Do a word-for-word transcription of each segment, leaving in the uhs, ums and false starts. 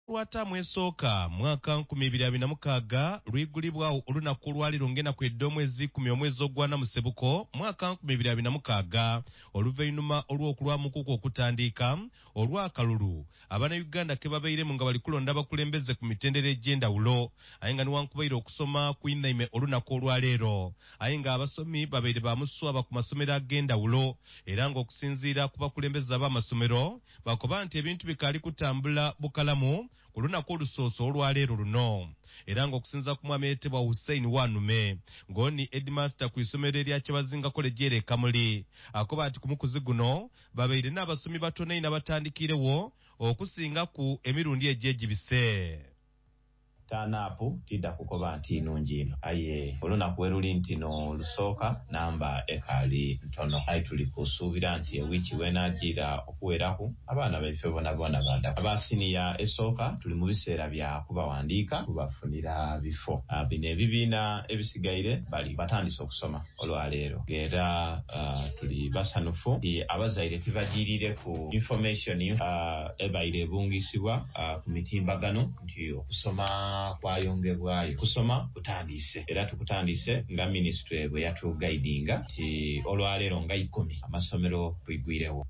lwataamu esooka mwaka nkumi ibiri abiri na mukaaga lwigulibwawo olunaku olwaliro ng'ennaku edda omwezi kumi omwezi ogwana Musebuko mwaka nkumi ibiri abiri na mukaaga oluvannyuma olw'okulwamukuko okutandika olw'akalulu Abanayuganda ke babairemu nga bali kulonda abakulembeze ku mitendera egy'enjawulo aye nga newankubadde okusoma kwinaime olunaku olwaleero aye nga abasomi babaire bamuswaba ku masomero ag'enjawulo era ng'okusinziira ku bakulembeze ab'amasomero bakoba nti ebintu bikaali kutambula bukalamu ku lunaku olusoose olwaleero luno era ng'okusinza ku mwami ayitibwa Hussein Wanume ng'oni headmaster ku isomero erya Kyabazinga College ere Kamuli akoba ati ku mukuzi guno babaire n'abasomi batono ina batandikirewo okusinga ku emirundi egy'egibise. Tanapu tida kukoba nti nungi ino aye olunaku weruli nti no lusooka namba ekali ntono aye tuli kusuubira nti ewiki wenagira okuweraku abaana baife bona bona banda abasiniya esooka tuli mu biseera bya kubawandiika kubafunira bifo bino ebibiina ebisigaire bali batandise okusoma olwaleero era uh, tuli basanufu nti abazaire tibagirire ku information uh, ebaire ebungisibwa uh, ku mitimbagano nti okusoma kwayongebwayo kusoma kutandise era tukutandise nga ministry bwe yatu guidinga ti olwaleero nga ikumi amasomero kwigwirewo.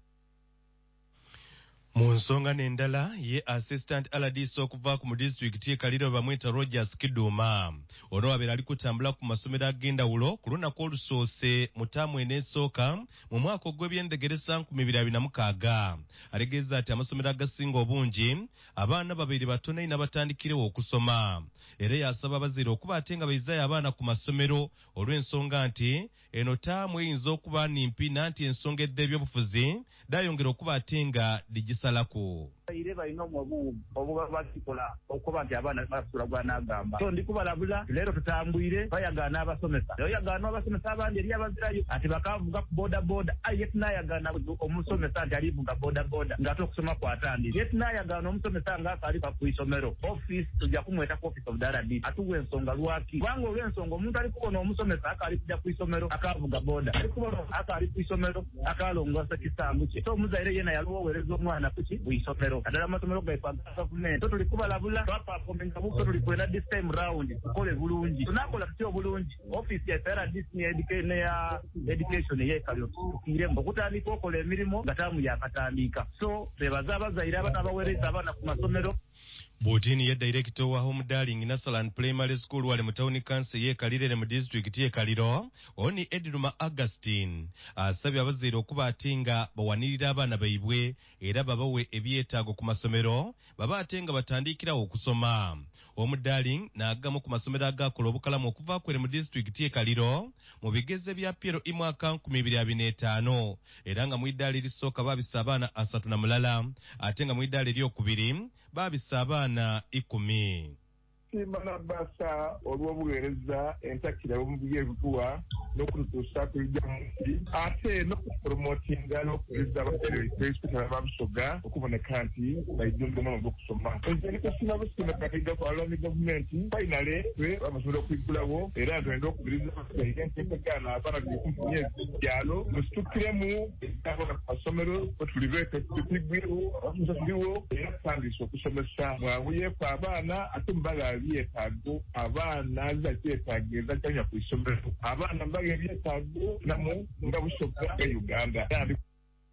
Mu nsonga n'endala ye assistant L D C okuva ku mu district ye Kaliro bamwita Rogers Kiduma ono abeera ali kutambula ku masomero ag'endawulo ku lunaku olusoose mu ttaamu eneesooka mu mwaka ogw'ebyendegeresa nkumi ibiri abiri na mukaaga ategeeza ati amasomero agasinga obungi abaana babiri batono ina batandikirewo okusoma era yasaba abazaire okuba ate nga baizaayo abaana ku masomero olw'ensonga nti eno ttaamu eyinza okuba nimpi nanti ensonga edda ebyobufuzi dayongera okuba ate nga digisalako ire balina omubu obuga bakikola okuba nti abaana basula gwanagamba so ndikubalabula leero tutambwire bayagaana abasomesa oyagaana abasomesa abandi eri abazirayo ati bakavuga ku boda boda aye tunayagaana omusomesa nti alivuga boda boda ngate okusoma kwatandise ye tunayagaana omusomesa nga akali ku isomero office tujja kumweta ku office of the R D atuwe ensonga lwaki kubanga olw'ensonga omuntu ali kubona omusomesa akali kujja ku isomero akavuga boda ali kubona akali ku isomero akalongosa kisangu kye so omuzaire yena yaluwowereza omwana kuki ku isomero adala amasomero gaifanga gavumenti tuli kubalabula twapafominga buko tuli kwenda this time round tukole bulungi tunakola tutyo bulungi office ya R D C education ya education ye Kaliro tukire mbokutandika okola emirimo gatamu yakatandika so bebaza abazaire abatabawereza abana ku masomero. Botini ya director wa Home Darling Nasalan Primary School wale mu town council ye Kalire mu district ye Kaliro oni Edruma Augustine asabye abazaire okuba atenga bawanirira abana baibwe era babawe ebyetaago ku masomero baba atenga batandikira okusoma. Home Darling na agamu ku masomero agakola obukalamu okuva kwere mu district ye Kaliro mu bigeze bya Piero imwaka nkumi ibiri abiri n'etaano era nga mu iddaali lisooka babisa abaana asatu na mulala atenga mu iddaali eryokubiri babisa abaana ikumi. Simbana basa olw'obuweereza entakira y'ebituwa n'okututuusa ku ijjamusi ate n'okupromotinga n'okuweereza abaserivisi babusoga okuboneka nti baijjumbe omwama gw'okusoma. Enteekateeka busima katiga kwa loni gavumenti finally twe amasomero okuigulawo era ntwenda okubiriza abazaire enteekateeka abaana byekumpi myezi byalo musitukiremu abana ku masomero tuli beete tutigwirewo abasomesa tuliwo era tutandise okusomesa mwabuyeeko abaana ate mubaga byetaago abaana zakyetaageeza kanya ku isomero abaana mbaga ebyetaago namu nga busoga ga Uganda.